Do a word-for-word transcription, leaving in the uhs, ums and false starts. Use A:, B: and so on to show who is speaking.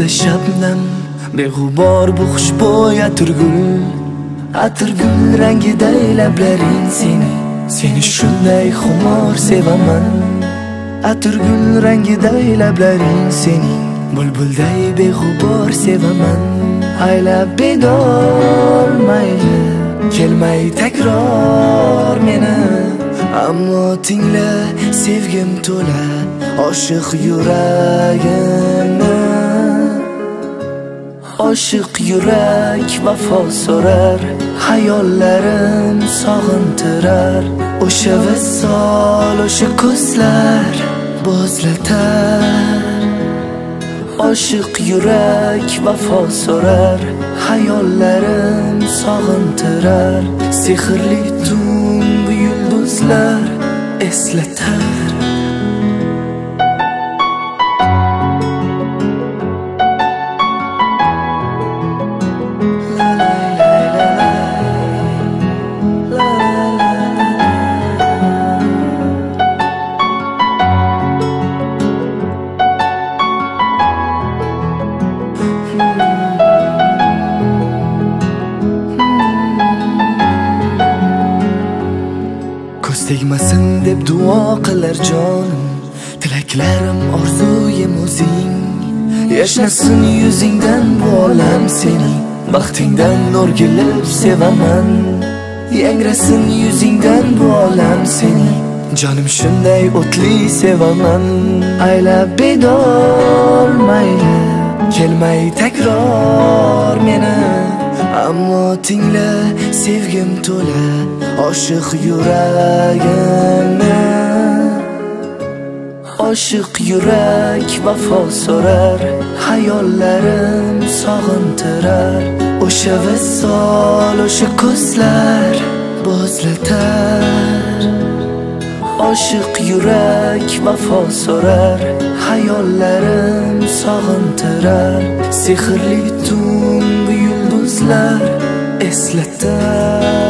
A: ko'zlarda shabnam, beg'ubor bu xushbo'y atirgul, atirgul rangiday lablaring seni, seni shunday xumor sevaman. Atirgul rangiday lablaring seni, bulbulday beg'ubor sevaman. Aylab bedor mayli, kelmay takror meni, ammo tingla sevgim to'la oshiq yuragimni. Oshiq yurak vafo so'rar, hayollarim sog'intirar. O'sha visol, o'sha ko'zlar bo'zlatar. Oshiq yurak vafo so'rar, hayollarim sog'intirar. Sehrli tun bu yulduzlar eslatar. Ko'z tegmasin deb duo qilar jonim, tilaklarim orzuyim o'zing. Yashnasin yuzingdan bu olam seni, baxtingdan o'rgilib sevaman. Yangrasin yuzingdan bu olam seni, jonim shunday o'tli sevaman. Aylab bedor mayli, kelmay takror meni, ammo tingla sevgim to'la oshiq yuragimni. Oshiq yurak vafo so'rar, hayollarim sog'intirar. O'sha visol, o'sha ko'zlar bo'zlatar. Oshiq yurak vafo so'rar, hayollarim sog'intirar. Sehrli tun bu yulduzlar eslatar.